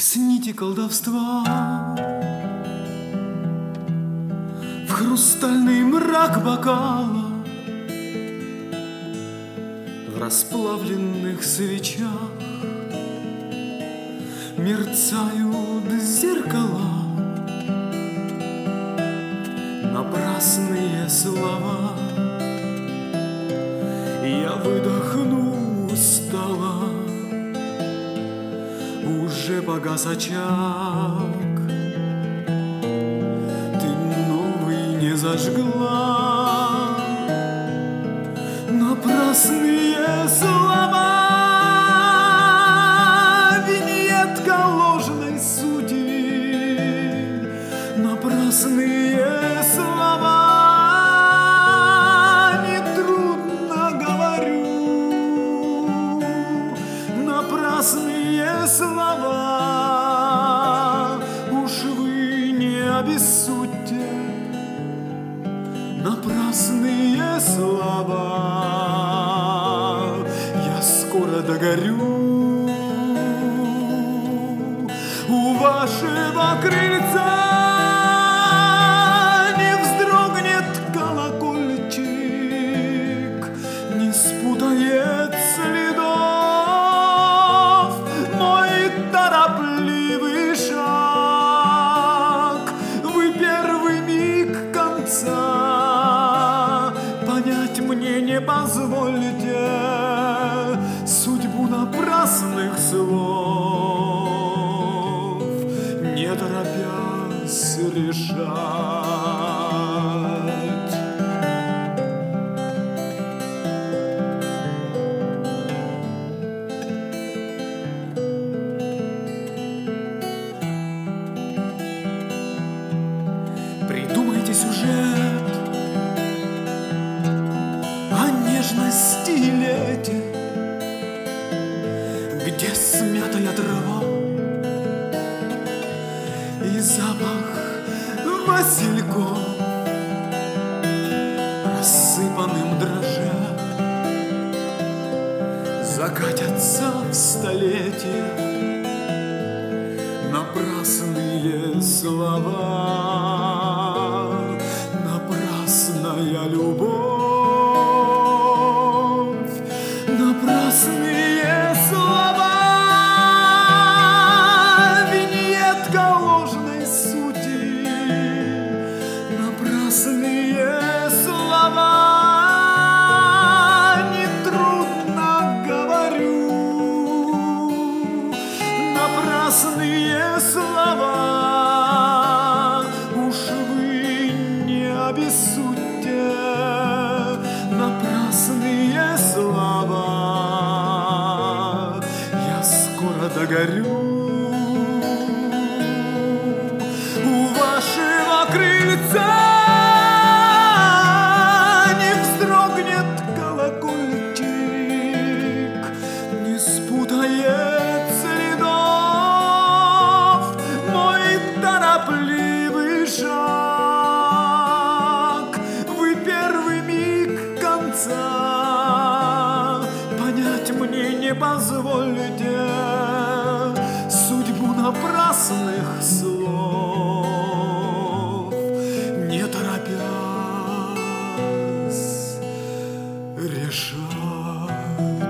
с нити колдовства в хрустальный мрак бокала, в расплавленных свечах мерцают зеркала, напрасные слова. Я выдохну устало, уже погас очаг, ты новый не зажгла. Напрасные слова, виньетка ложной сути. Напрасные слова, нетрудно говорю. Напрасные слова, уж вы не обессудьте. Напрасные слова, я скоро догорю у вашего крыльца. Не вздрогнет колокольчик, не спутает следов мой торопливый шаг. Вы первый миг конца понять мне не позволите, судьбу напрасных слов не торопясь решать. Придумайте сюжет о нежности и лете, где смятая трава и запах васильков, рассыпанным дрожжа, закатятся в столетие напрасные слова, напрасная любовь, напрасные слова, виньетка ложной сути. Напрасные слова, нетрудно говорю. Напрасные слова, уж вы не обессудьте. Напрасные слова, я скоро догорю у вашего крыльца. Не вздрогнет колокольчик, не спутает следов мой торопливый шаг. Вы первый миг конца понять мне не позволите, судьбу напрасных слов не торопясь решать.